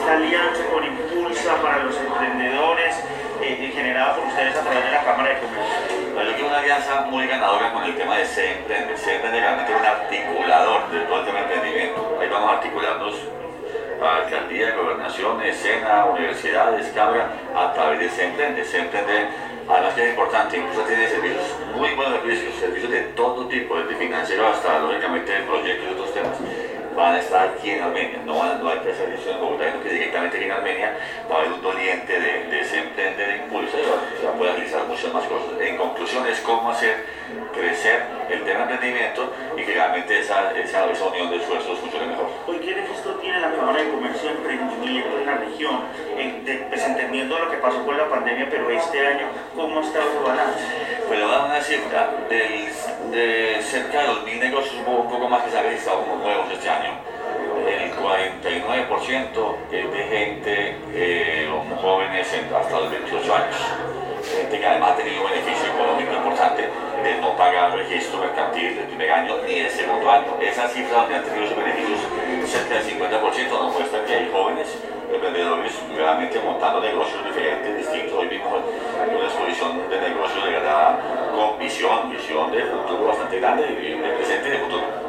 esta alianza con Impulsa para los emprendedores generada por ustedes a través de la Cámara de Comercio? Yo creo que una alianza muy ganadora con el tema de Se Emprende. Se Emprende realmente es un articulador de todo el tema de emprendimiento. Ahí vamos a articularnos a alcaldía, gobernaciones, SENA, universidades, Cámara, a través de Se Emprende. Se Emprende, además que es importante, incluso tiene servicios, muy buenos servicios de todo tipo, desde financiero hasta, lógicamente, proyectos y otros temas. Van a estar aquí en Armenia, no hay que hacer eso en Bogotá, sino que directamente aquí en Armenia va a haber un doliente de Se Emprende, de Impulsa, y se va a poder realizar muchas más cosas. En conclusión, es cómo hacer crecer el tema de emprendimiento y que realmente esa unión de esfuerzos funcione mejor. Hoy, ¿qué registro tiene la Cámara de Comercio de Emprendimiento en la región? Pues entendiendo lo que pasó con la pandemia, pero este año, ¿cómo está su balance? Pues le voy a dar una cifra, de cerca de 2.000 negocios, un poco más que se han registrado como nuevos este año. El 49% es de gente, jóvenes hasta los 28 años. Gente que además ha tenido un beneficio económico importante de no pagar registro mercantil del primer año ni del segundo año. Esa cifra donde han tenido sus beneficios, cerca del 50%, nos muestra que hay jóvenes emprendedores realmente montando negocios diferentes, distintos. Hoy vimos una exposición de negocios de verdad con visión de futuro bastante grande y de presente y de futuro.